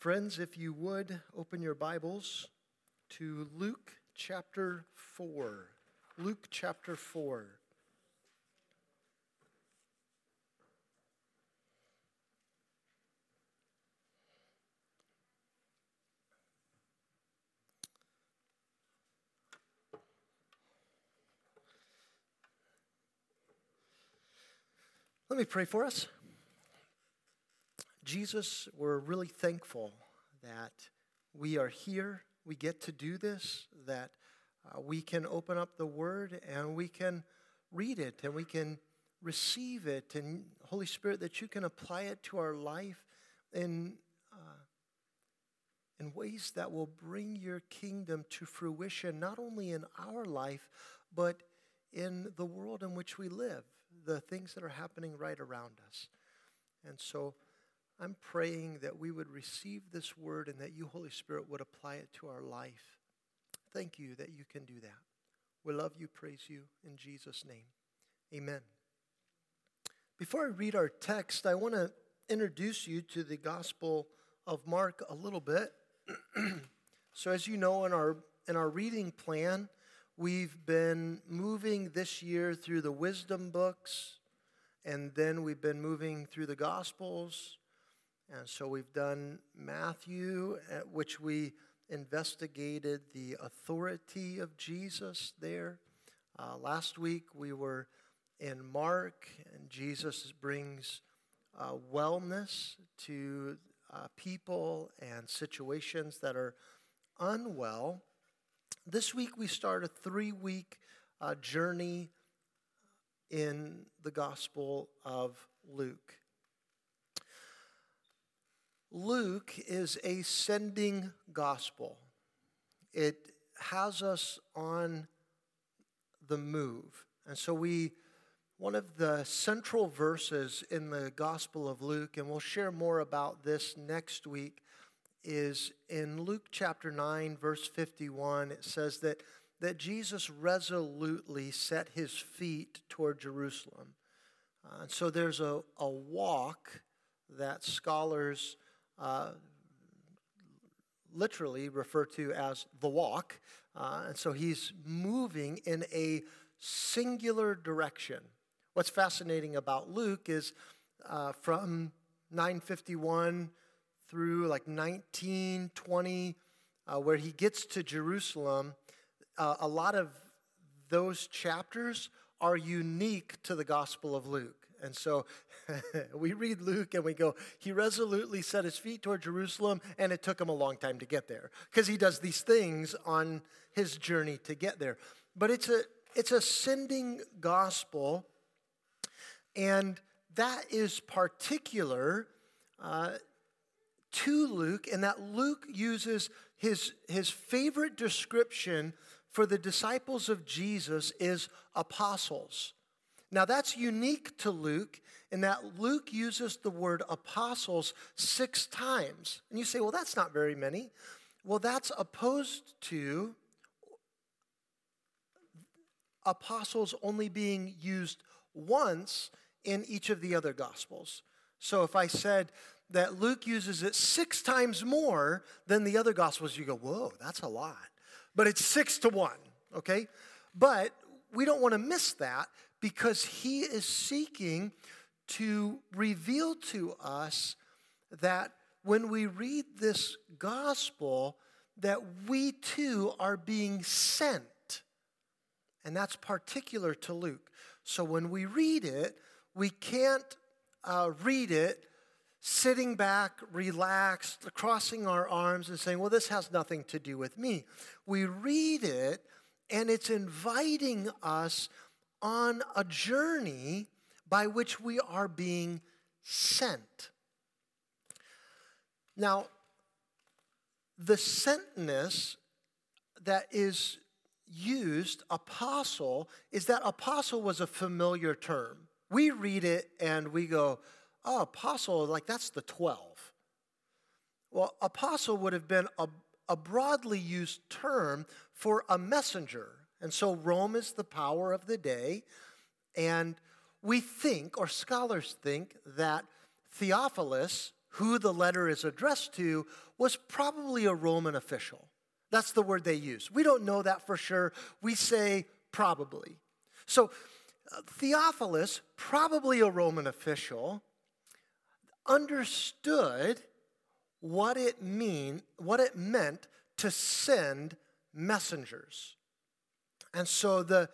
Friends, if you would, open your Bibles to Luke chapter 4. Luke chapter 4. Let me pray for us. Jesus, we're really thankful that we are here, we get to do this, that we can open up the Word and we can read it and we can receive it. And Holy Spirit, that you can apply it to our life in ways that will bring your kingdom to fruition, not only in our life, but in the world in which we live, the things that are happening right around us. And so I'm praying that we would receive this word and that you, Holy Spirit, would apply it to our life. Thank you that you can do that. We love you, praise you, in Jesus' name. Amen. Before I read our text, I want to introduce you to the Gospel of Mark a little bit. So as you know, in our reading plan, we've been moving this year through the wisdom books, and then we've been moving through the Gospels. And so we've done Matthew, at which we investigated the authority of Jesus there. Last week we were in Mark, and Jesus brings wellness to people and situations that are unwell. This week we start a 3-week journey in the Gospel of Luke. Luke is a sending gospel. It has us on the move. And so one of the central verses in the Gospel of Luke, and we'll share more about this next week, is in Luke chapter 9, verse 51. It says that Jesus resolutely set his feet toward Jerusalem. And so there's a walk that scholars literally refer to as the walk. And so he's moving in a singular direction. What's fascinating about Luke is from 951 through like 1920, where he gets to Jerusalem, a lot of those chapters are unique to the Gospel of Luke. And so we read Luke and we go, he resolutely set his feet toward Jerusalem, and it took him a long time to get there because he does these things on his journey to get there. But it's a sending gospel, and that is particular to Luke, and that Luke uses his favorite description for the disciples of Jesus is apostles. Now that's unique to Luke in that Luke uses the word apostles 6 times. And you say, well, that's not very many. Well, that's opposed to apostles only being used once in each of the other Gospels. So if I said that Luke uses it 6 times more than the other Gospels, you go, whoa, that's a lot. But it's 6 to 1, okay? But we don't want to miss that, because he is seeking to reveal to us that when we read this gospel, that we too are being sent. And that's particular to Luke. So when we read it, we can't read it sitting back, relaxed, crossing our arms and saying, well, this has nothing to do with me. We read it, and it's inviting us on a journey by which we are being sent. Now, the sentness that is used, apostle, is that apostle was a familiar term. We read it and we go, oh, apostle, like that's the 12. Well, apostle would have been a broadly used term for a messenger. And so Rome is the power of the day, and we think, or scholars think, that Theophilus, who the letter is addressed to was probably a Roman official. That's the word they use. We don't know that for sure. We say probably. So Theophilus, probably a Roman official, understood what it meant to send messengers. And so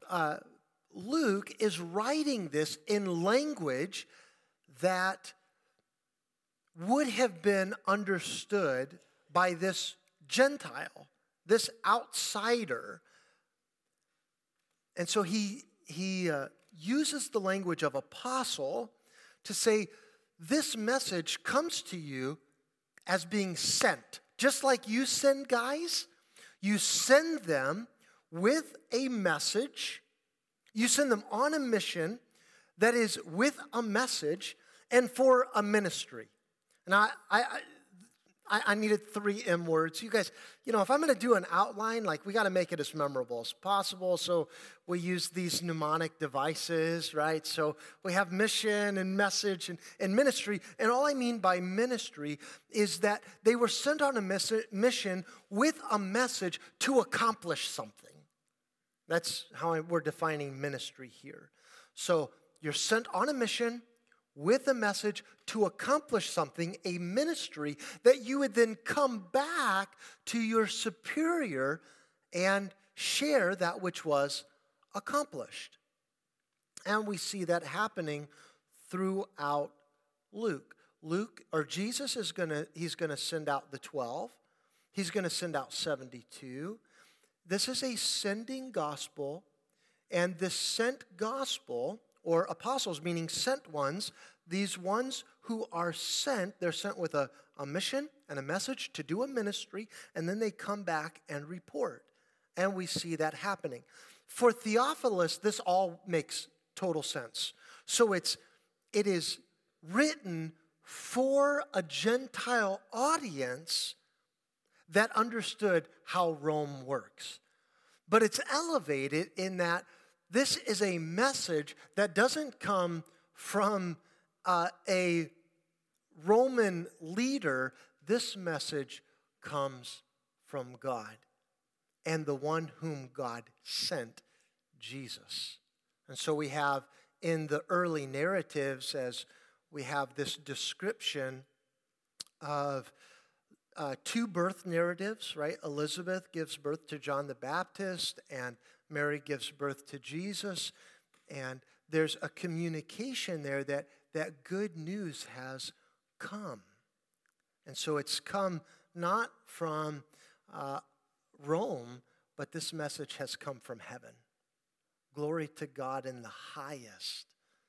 Luke is writing this in language that would have been understood by this Gentile, this outsider. And so he uses the language of apostle to say, this message comes to you as being sent. Just like you send guys, you send them with a message. You send them on a mission that is with a message and for a ministry. And I needed 3 M words. You guys, if I'm going to do an outline, we got to make it as memorable as possible. So we use these mnemonic devices, right? So we have mission and message and ministry. And all I mean by ministry is that they were sent on a mission with a message to accomplish something. That's how we're defining ministry here. So you're sent on a mission with a message to accomplish something, a ministry that you would then come back to your superior and share that which was accomplished. And we see that happening throughout Luke. Jesus is he's going to send out the 12. He's going to send out 72. This is a sending gospel, and this sent gospel, or apostles, meaning sent ones, these ones who are sent, they're sent with a mission and a message to do a ministry, and then they come back and report. And we see that happening. For Theophilus, this all makes total sense. So it is written for a Gentile audience that understood how Rome works. But it's elevated in that this is a message that doesn't come from a Roman leader. This message comes from God and the one whom God sent, Jesus. And so we have in the early narratives, as we have this description of 2 birth narratives, right? Elizabeth gives birth to John the Baptist, and Mary gives birth to Jesus. And there's a communication there that good news has come. And so it's come not from Rome, but this message has come from heaven. Glory to God in the highest,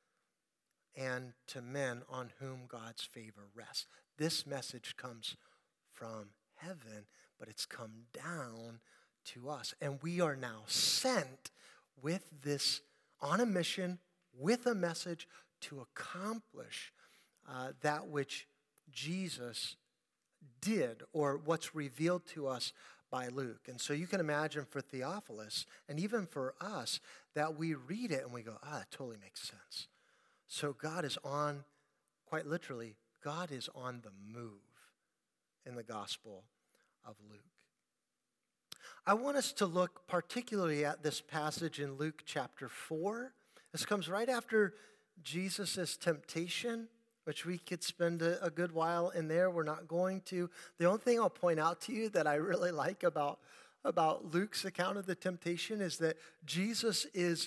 and to men on whom God's favor rests. This message comes from heaven, but it's come down to us. And we are now sent with this, on a mission, with a message to accomplish that which Jesus did, or what's revealed to us by Luke. And so you can imagine for Theophilus, and even for us, that we read it and we go, that totally makes sense. So God is on, quite literally, God is on the move in the Gospel of Luke. I want us to look particularly at this passage in Luke chapter 4. This comes right after Jesus' temptation, which we could spend a good while in there. We're not going to. The only thing I'll point out to you that I really like about Luke's account of the temptation is that Jesus is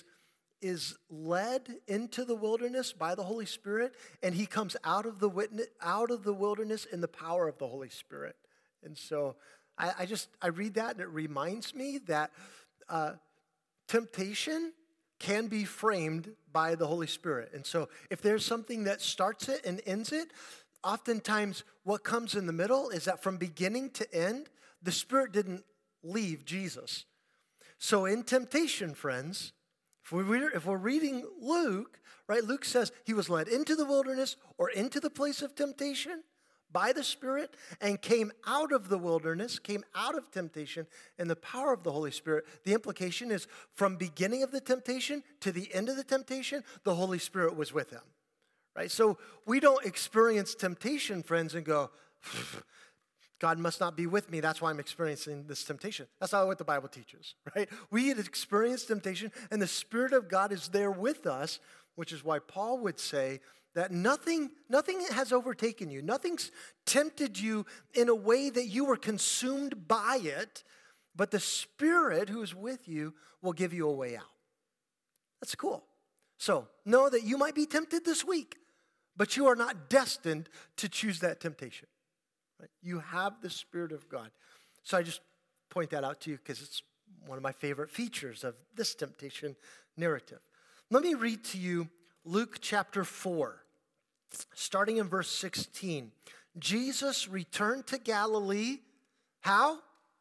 led into the wilderness by the Holy Spirit, and he comes out of the wilderness in the power of the Holy Spirit. And so I read that, and it reminds me that temptation can be framed by the Holy Spirit. And so if there's something that starts it and ends it, oftentimes what comes in the middle is that from beginning to end, the Spirit didn't leave Jesus. So in temptation, friends, if we're reading Luke, right, Luke says he was led into the wilderness or into the place of temptation by the Spirit and came out of the wilderness, came out of temptation in the power of the Holy Spirit. The implication is from beginning of the temptation to the end of the temptation, the Holy Spirit was with him, right? So we don't experience temptation, friends, and go, God must not be with me. That's why I'm experiencing this temptation. That's not what the Bible teaches, right? We experience temptation, and the Spirit of God is there with us, which is why Paul would say that nothing has overtaken you. Nothing's tempted you in a way that you were consumed by it, but the Spirit who is with you will give you a way out. That's cool. So know that you might be tempted this week, but you are not destined to choose that temptation. Right? You have the Spirit of God. So I just point that out to you because it's one of my favorite features of this temptation narrative. Let me read to you Luke chapter 4, starting in verse 16. Jesus returned to Galilee. How?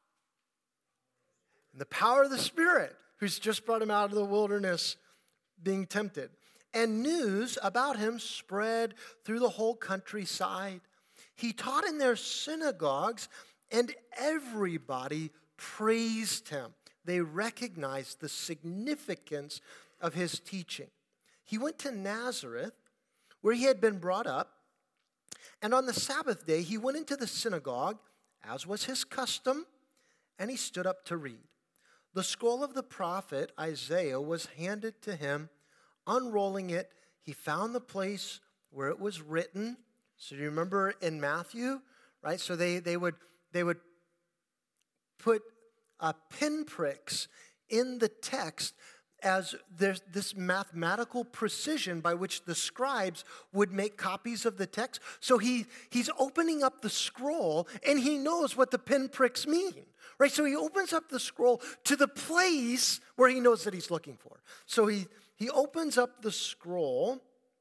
In the power of the Spirit, who's just brought him out of the wilderness being tempted. And news about him spread through the whole countryside. He taught in their synagogues, and everybody praised him. They recognized the significance of his teaching. He went to Nazareth, where he had been brought up, and on the Sabbath day he went into the synagogue, as was his custom, and he stood up to read. The scroll of the prophet Isaiah was handed to him. Unrolling it, he found the place where it was written. So you remember in Matthew, right? So they would put pinpricks in the text as there's this mathematical precision by which the scribes would make copies of the text. So he's opening up the scroll, and he knows what the pinpricks mean, right? So he opens up the scroll to the place where he knows that he's looking for. So he opens up the scroll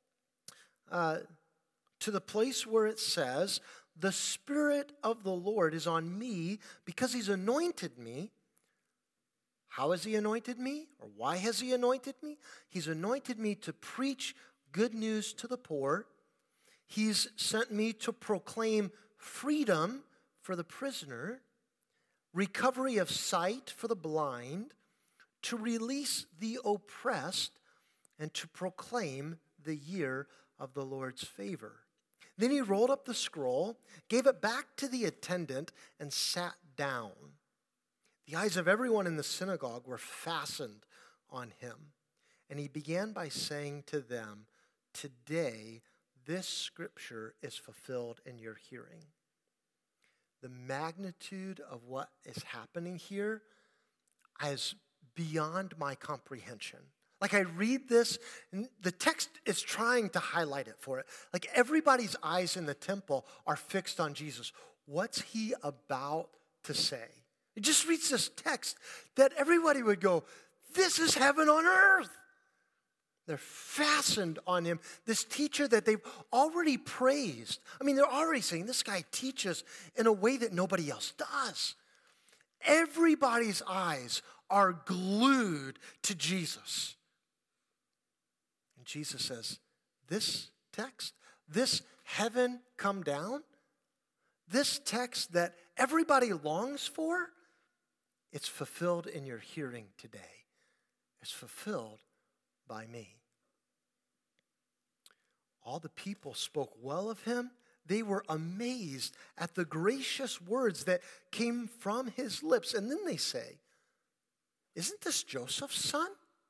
to the place where it says, "The Spirit of the Lord is on me because he's anointed me." How has he anointed me? Or why has he anointed me? He's anointed me to preach good news to the poor. He's sent me to proclaim freedom for the prisoner, recovery of sight for the blind, to release the oppressed, and to proclaim the year of the Lord's favor. Then he rolled up the scroll, gave it back to the attendant, and sat down. The eyes of everyone in the synagogue were fastened on him. And he began by saying to them, "Today, this scripture is fulfilled in your hearing." The magnitude of what is happening here is beyond my comprehension. Like I read this, and the text is trying to highlight it for it. Like everybody's eyes in the temple are fixed on Jesus. What's he about to say? It just reads this text that everybody would go, this is heaven on earth. They're fastened on him, this teacher that they've already praised. I mean, they're already saying this guy teaches in a way that nobody else does. Everybody's eyes are glued to Jesus. And Jesus says, this text, this heaven come down, this text that everybody longs for, it's fulfilled in your hearing today. It's fulfilled by me. All the people spoke well of him. They were amazed at the gracious words that came from his lips. And then they say, "Isn't this Joseph's son?"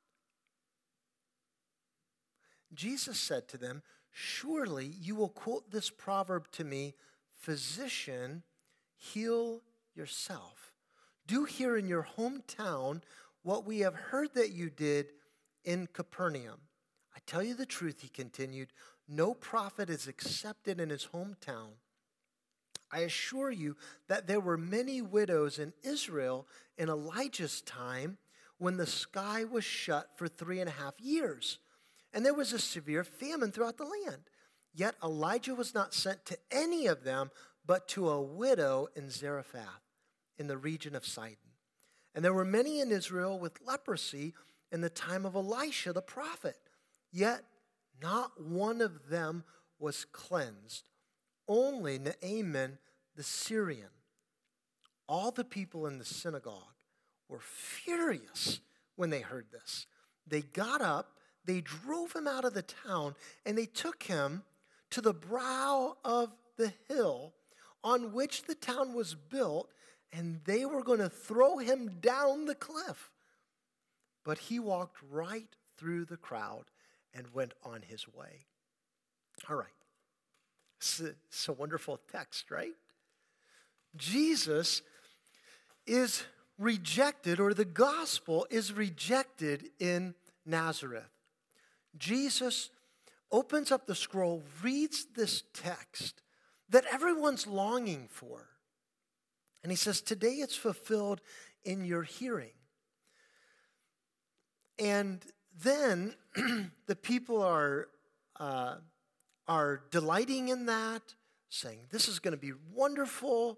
Jesus said to them, "Surely you will quote this proverb to me, 'Physician, heal yourself.' Do here in your hometown what we have heard that you did in Capernaum." "I tell you the truth," he continued, "no prophet is accepted in his hometown. I assure you that there were many widows in Israel in Elijah's time when the sky was shut for 3.5 years, and there was a severe famine throughout the land. Yet Elijah was not sent to any of them, but to a widow in Zarephath, in the region of Sidon. And there were many in Israel with leprosy in the time of Elisha the prophet. Yet not one of them was cleansed, only Naaman the Syrian." All the people in the synagogue were furious when they heard this. They got up, they drove him out of the town, and they took him to the brow of the hill on which the town was built, and they were going to throw him down the cliff. But he walked right through the crowd and went on his way. All right. It's a wonderful text, right? Jesus is rejected, or the gospel is rejected in Nazareth. Jesus opens up the scroll, reads this text that everyone's longing for. And he says, today it's fulfilled in your hearing. And then the people are delighting in that, saying, this is going to be wonderful.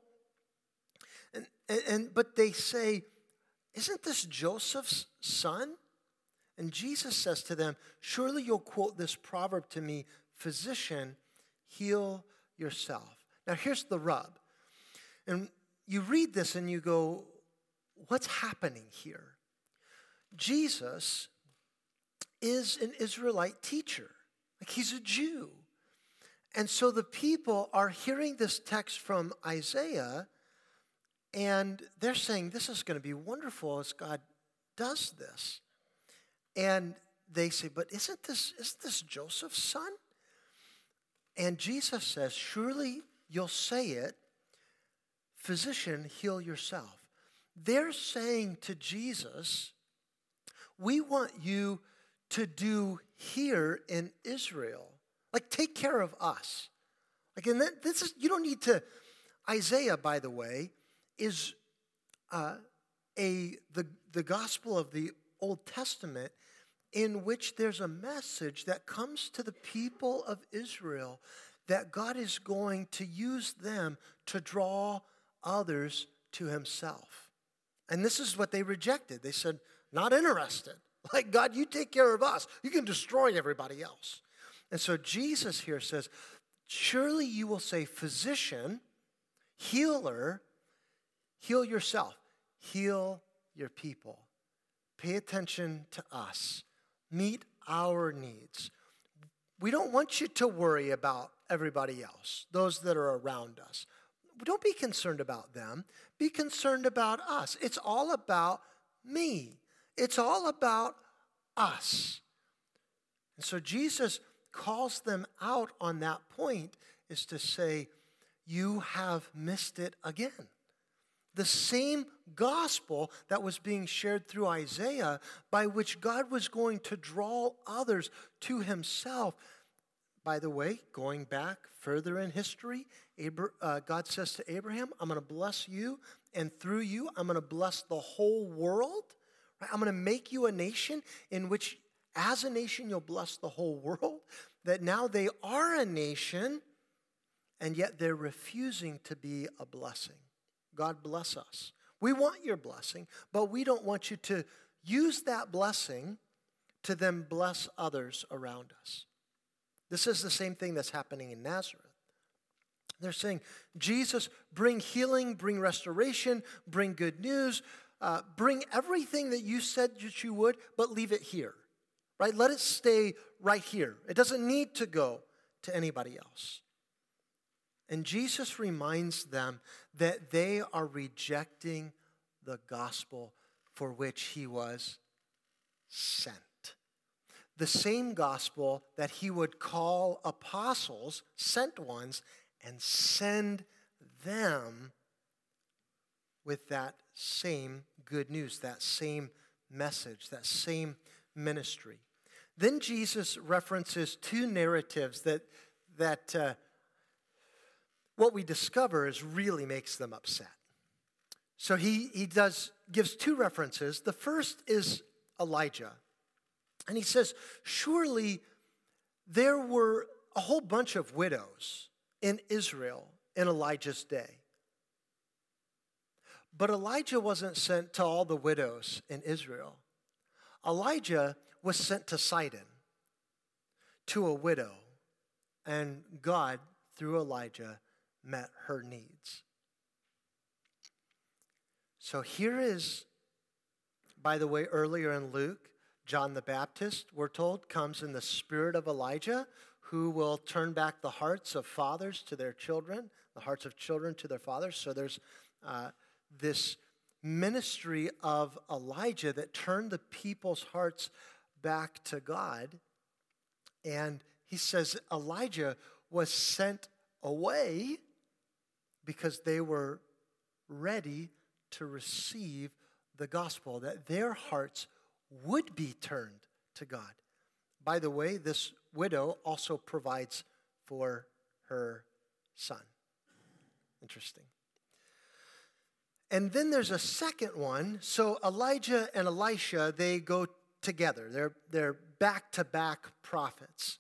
But they say, isn't this Joseph's son? And Jesus says to them, surely you'll quote this proverb to me, physician, heal yourself. Now here's the rub. And you read this and you go, what's happening here? Jesus is an Israelite teacher. Like, he's a Jew. And so the people are hearing this text from Isaiah, and they're saying, this is going to be wonderful as God does this. And they say, but isn't this Joseph's son? And Jesus says, surely you'll say it, physician, heal yourself. They're saying to Jesus, we want you to do here in Israel. Like, take care of us. Like, and this is, you don't need to, Isaiah, by the way, is the gospel of the Old Testament in which there's a message that comes to the people of Israel that God is going to use them to draw others to himself. And this is what they rejected. They said, not interested. Like, God, you take care of us. You can destroy everybody else. And so Jesus here says, surely you will say, physician, healer, heal yourself. Heal your people. Pay attention to us. Meet our needs. We don't want you to worry about everybody else, those that are around us. Don't be concerned about them. Be concerned about us. It's all about me. It's all about us. And so Jesus calls them out on that point, is to say, you have missed it again. The same gospel that was being shared through Isaiah, by which God was going to draw others to himself. By the way, going back further in history, God says to Abraham, I'm going to bless you, and through you, I'm going to bless the whole world. Right? I'm going to make you a nation in which, as a nation, you'll bless the whole world. That now they are a nation, and yet they're refusing to be a blessing. God bless us. We want your blessing, but we don't want you to use that blessing to then bless others around us. This is the same thing that's happening in Nazareth. They're saying, Jesus, bring healing, bring restoration, bring good news, bring everything that you said that you would, but leave it here, right? Let it stay right here. It doesn't need to go to anybody else. And Jesus reminds them that they are rejecting the gospel for which he was sent. The same gospel that he would call apostles, sent ones, and send them with that same good news, that same message, that same ministry. Then Jesus references two narratives that what we discover is really makes them upset. So he gives two references. The first is Elijah. And he says, surely there were a whole bunch of widows in Israel in Elijah's day. But Elijah wasn't sent to all the widows in Israel. Elijah was sent to Sidon, to a widow. And God, through Elijah, met her needs. So here is, by the way, earlier in Luke, John the Baptist, we're told, comes in the spirit of Elijah, who will turn back the hearts of fathers to their children, the hearts of children to their fathers. So there's this ministry of Elijah that turned the people's hearts back to God. And he says Elijah was sent away because they were ready to receive the gospel, that their hearts would be turned to God. By the way, this widow also provides for her son. Interesting. And then there's a second one. So Elijah and Elisha, they go together. They're back-to-back prophets.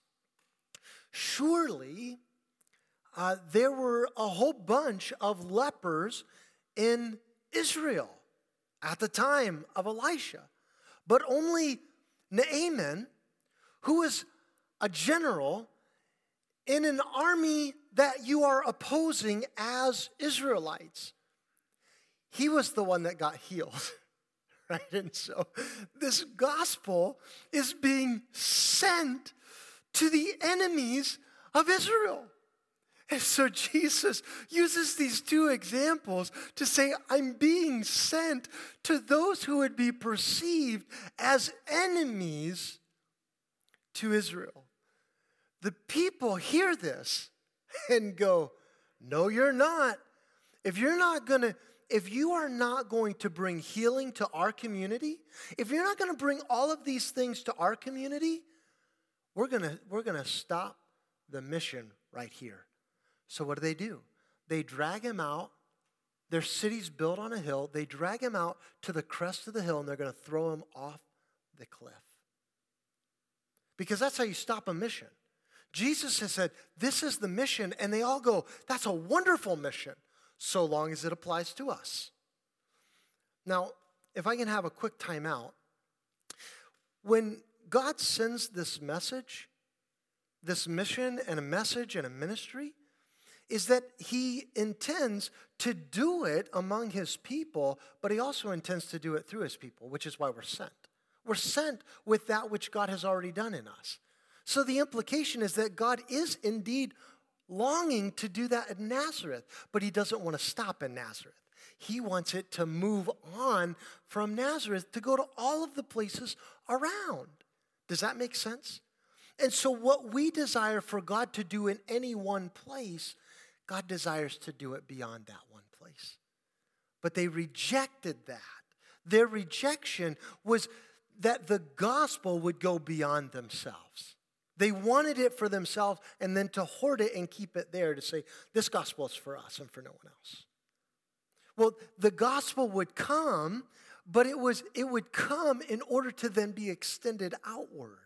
Surely, there were a whole bunch of lepers in Israel at the time of Elisha. But only Naaman, who was a general in an army that you are opposing as Israelites, he was the one that got healed, right? And so this gospel is being sent to the enemies of Israel. And so Jesus uses these two examples to say, I'm being sent to those who would be perceived as enemies to Israel. The people hear this and go, no, you're not. If you are not going to bring healing to our community, if you're not going to bring all of these things to our community, we're going to stop the mission right here. So what do? They drag him out. Their city's built on a hill. They drag him out to the crest of the hill, and they're going to throw him off the cliff. Because that's how you stop a mission. Jesus has said, this is the mission, and they all go, that's a wonderful mission, so long as it applies to us. Now, if I can have a quick time out, when God sends this message, this mission and a message and a ministry, is that he intends to do it among his people, but he also intends to do it through his people, which is why we're sent. We're sent with that which God has already done in us. So the implication is that God is indeed longing to do that in Nazareth, but he doesn't want to stop in Nazareth. He wants it to move on from Nazareth to go to all of the places around. Does that make sense? And so what we desire for God to do in any one place, God desires to do it beyond that one place. But they rejected that. Their rejection was that the gospel would go beyond themselves. They wanted it for themselves and then to hoard it and keep it there to say, this gospel is for us and for no one else. Well, the gospel would come, but it would come in order to then be extended outward.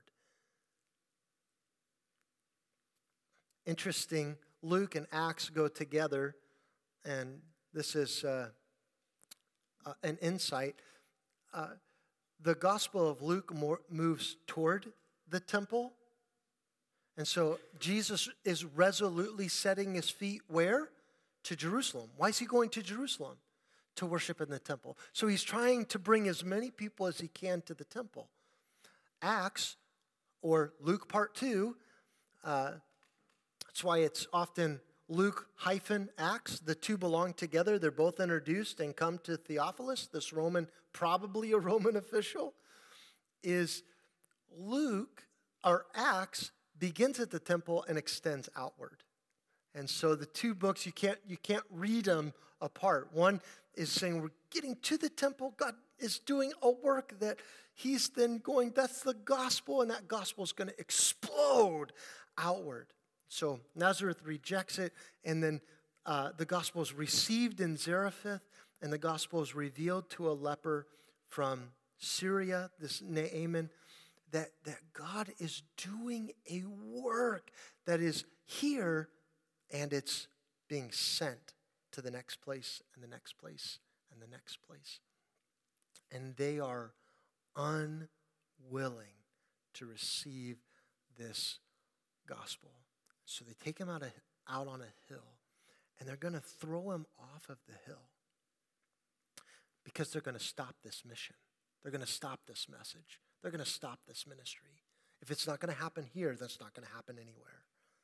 Interesting, Luke and Acts go together, and this is an insight. The Gospel of Luke moves toward the temple, and so Jesus is resolutely setting his feet where? To Jerusalem. Why is he going to Jerusalem? To worship in the temple. So he's trying to bring as many people as he can to the temple. Acts, or Luke part 2, that's why it's often Luke-Acts. The two belong together. They're both introduced and come to Theophilus, this probably a Roman official. Is Luke, or Acts, begins at the temple and extends outward. And so the two books, you can't read them apart. One is saying we're getting to the temple. God is doing a work that he's then going, that's the gospel, and that gospel is going to explode outward. So Nazareth rejects it, and then the gospel is received in Zarephath, and the gospel is revealed to a leper from Syria, this Naaman, that God is doing a work that is here, and it's being sent to the next place, and the next place, and the next place. And they are unwilling to receive this gospel. So they take him out on a hill, and they're going to throw him off of the hill because they're going to stop this mission. They're going to stop this message. They're going to stop this ministry. If it's not going to happen here, that's not going to happen anywhere.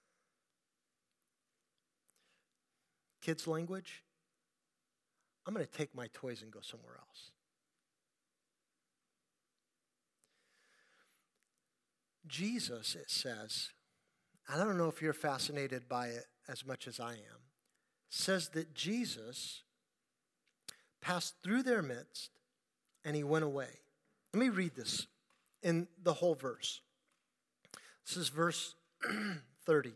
Kids' language, I'm going to take my toys and go somewhere else. Jesus, it says, I don't know if you're fascinated by it as much as I am, says that Jesus passed through their midst and he went away. Let me read this in the whole verse. This is verse 30.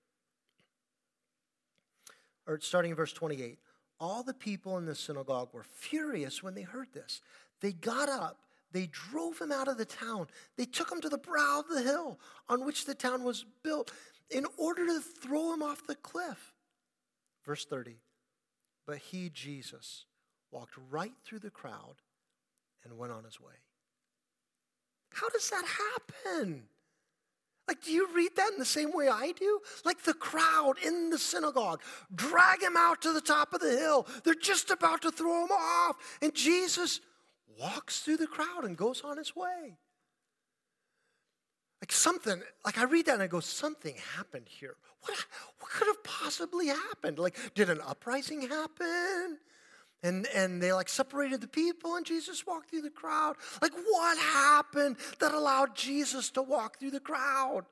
Or starting in verse 28. All the people in the synagogue were furious when they heard this. They got up. They drove him out of the town. They took him to the brow of the hill on which the town was built in order to throw him off the cliff. Verse 30. But he, Jesus, walked right through the crowd and went on his way. How does that happen? Like, do you read that in the same way I do? Like the crowd in the synagogue, drag him out to the top of the hill. They're just about to throw him off. And Jesus walks through the crowd and goes on his way. Like I read that and I go, something happened here. What could have possibly happened? Like, did an uprising happen? And they like separated the people and Jesus walked through the crowd. Like, what happened that allowed Jesus to walk through the crowd?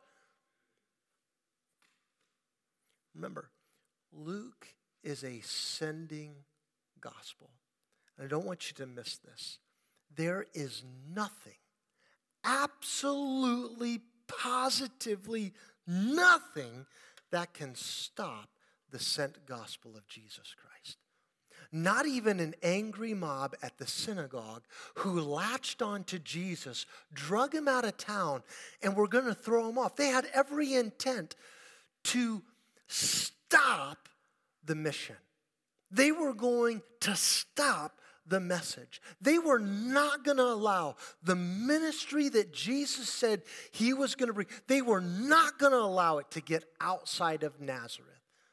Remember, Luke is a sending gospel. And I don't want you to miss this. There is nothing, absolutely, positively nothing that can stop the sent gospel of Jesus Christ. Not even an angry mob at the synagogue who latched on to Jesus, drug him out of town, and were going to throw him off. They had every intent to stop the mission. They were going to stop the message. They were not going to allow the ministry that Jesus said he was going to bring, they were not going to allow it to get outside of Nazareth.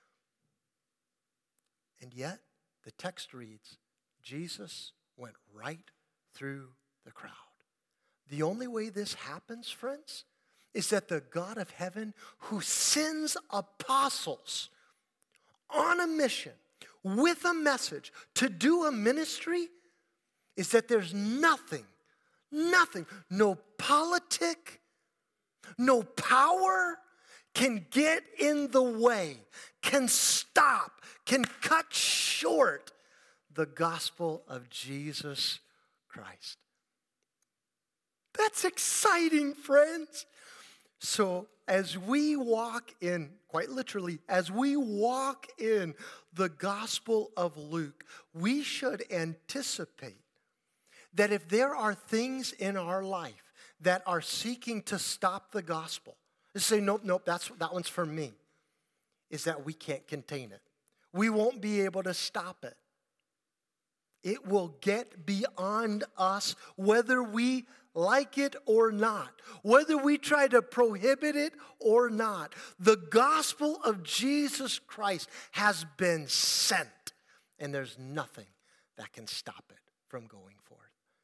And yet, the text reads, Jesus went right through the crowd. The only way this happens, friends, is that the God of heaven who sends apostles on a mission with a message to do a ministry is that there's nothing, no politic, no power can get in the way, can stop, can cut short the gospel of Jesus Christ. That's exciting, friends. So as we walk in, quite literally, as we walk in the Gospel of Luke, we should anticipate that if there are things in our life that are seeking to stop the gospel, to say, nope, that one's for me, is that we can't contain it. We won't be able to stop it. It will get beyond us whether we like it or not, whether we try to prohibit it or not. The gospel of Jesus Christ has been sent, and there's nothing that can stop it from going forth.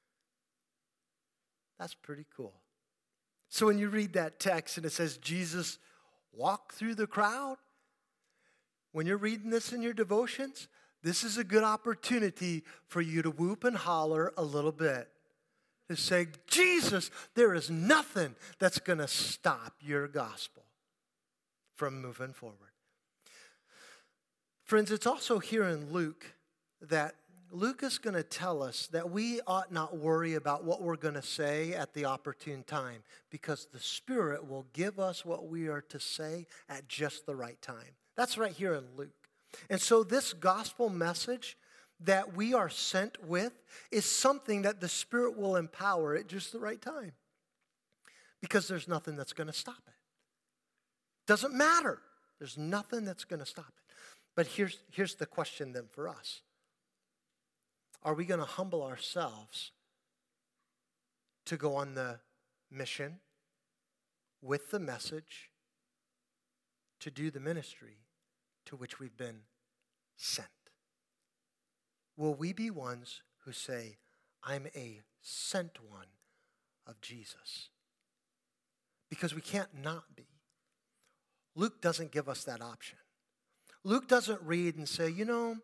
That's pretty cool. So when you read that text and it says Jesus walked through the crowd, when you're reading this in your devotions, this is a good opportunity for you to whoop and holler a little bit. To say, Jesus, there is nothing that's going to stop your gospel from moving forward. Friends, it's also here in Luke that Luke is going to tell us that we ought not worry about what we're going to say at the opportune time, because the Spirit will give us what we are to say at just the right time. That's right here in Luke. And so this gospel message that we are sent with is something that the Spirit will empower at just the right time, because there's nothing that's going to stop it. Doesn't matter. There's nothing that's going to stop it. But here's the question then for us. Are we going to humble ourselves to go on the mission with the message to do the ministry to which we've been sent? Will we be ones who say, I'm a sent one, of Jesus. Because we can't not be. Luke doesn't give us that option. Luke doesn't read and say, you know,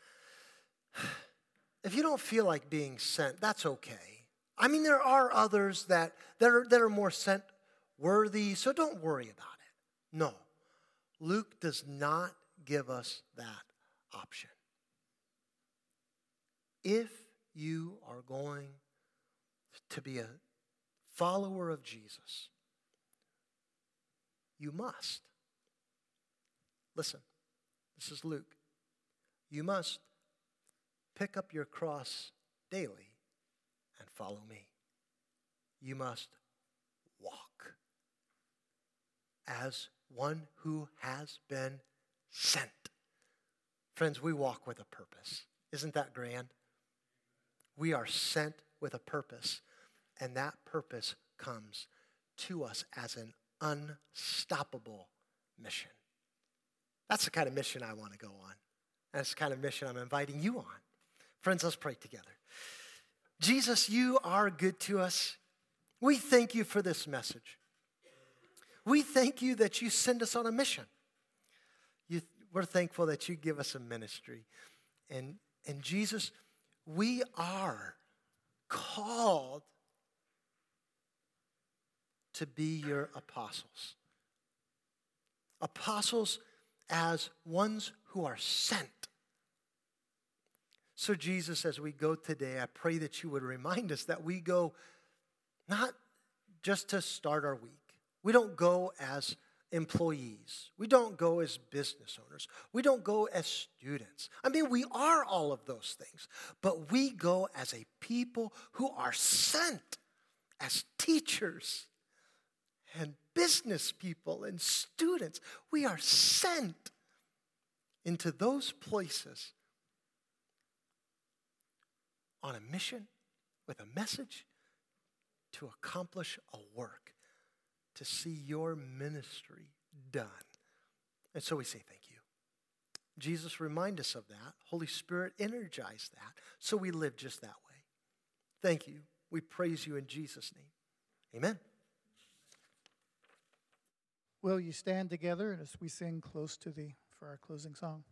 if you don't feel like being sent, that's okay. I mean, there are others that are more sent worthy, so don't worry about it. No, Luke does not give us that option. If you are going to be a follower of Jesus, you must. Listen, this is Luke. You must pick up your cross daily and follow me. You must walk as one who has been sent. Friends, we walk with a purpose. Isn't that grand? We are sent with a purpose, and that purpose comes to us as an unstoppable mission. That's the kind of mission I want to go on. That's the kind of mission I'm inviting you on. Friends, let's pray together. Jesus, you are good to us. We thank you for this message. We thank you that you send us on a mission. We're thankful that you give us a ministry. And Jesus, we are called to be your apostles. Apostles as ones who are sent. So Jesus, as we go today, I pray that you would remind us that we go not just to start our week. We don't go as employees. We don't go as business owners. We don't go as students. I mean, we are all of those things. But we go as a people who are sent as teachers and business people and students. We are sent into those places on a mission with a message to accomplish a work, to see your ministry done. And so we say thank you. Jesus, remind us of that. Holy Spirit, energize that so we live just that way. Thank you. We praise you in Jesus' name. Amen. Will you stand together as we sing close to for our closing song?